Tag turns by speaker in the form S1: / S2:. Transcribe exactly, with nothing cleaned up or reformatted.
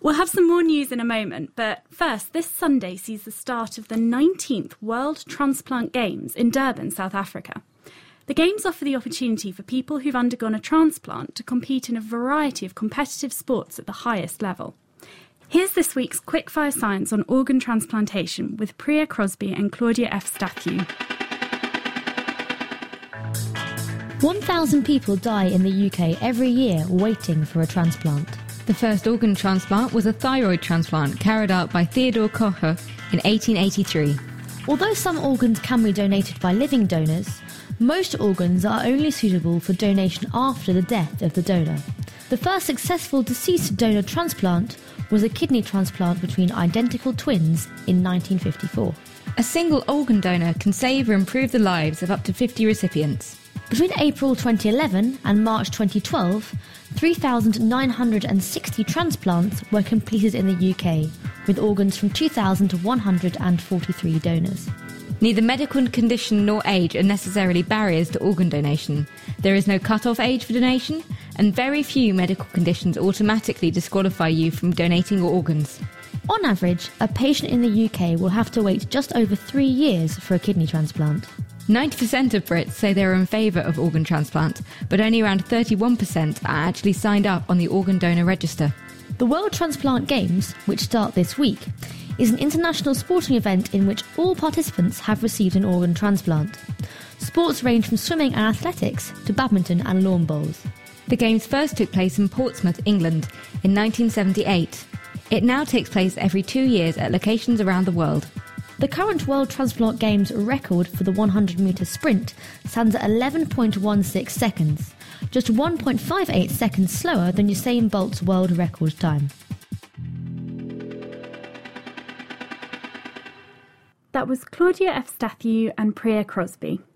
S1: We'll have some more news in a moment, but first, this Sunday sees the start of the nineteenth World Transplant Games in Durban, South Africa. The Games offer the opportunity for people who've undergone a transplant to compete in a variety of competitive sports at the highest level. Here's this week's Quickfire Science on organ transplantation with Priya Crosby and Claudia F. Stathiou.
S2: one thousand people die in the U K every year waiting for a transplant.
S3: The first organ transplant was a thyroid transplant carried out by Theodor Kocher in eighteen eighty-three.
S2: Although some organs can be donated by living donors, most organs are only suitable for donation after the death of the donor. The first successful deceased donor transplant was a kidney transplant between identical twins in nineteen fifty-four.
S3: A single organ donor can save or improve the lives of up to fifty recipients.
S2: Between April twenty eleven and March twenty twelve, three thousand nine hundred sixty transplants were completed in the U K, with organs from two thousand one hundred forty-three donors.
S3: Neither medical condition nor age are necessarily barriers to organ donation. There is no cut-off age for donation, and very few medical conditions automatically disqualify you from donating your organs.
S2: On average, a patient in the U K will have to wait just over three years for a kidney transplant.
S3: ninety percent of Brits say they are in favour of organ transplant, but only around thirty-one percent are actually signed up on the organ donor register.
S2: The World Transplant Games, which start this week, is an international sporting event in which all participants have received an organ transplant. Sports range from swimming and athletics to badminton and lawn bowls.
S3: The Games first took place in Portsmouth, England, in nineteen seventy-eight. It now takes place every two years at locations around the world.
S2: The current World Transplant Games record for the one hundred metre sprint stands at eleven point one six seconds, just one point five eight seconds slower than Usain Bolt's world record time.
S1: That was Claudia F. Stathiou and Priya Crosby.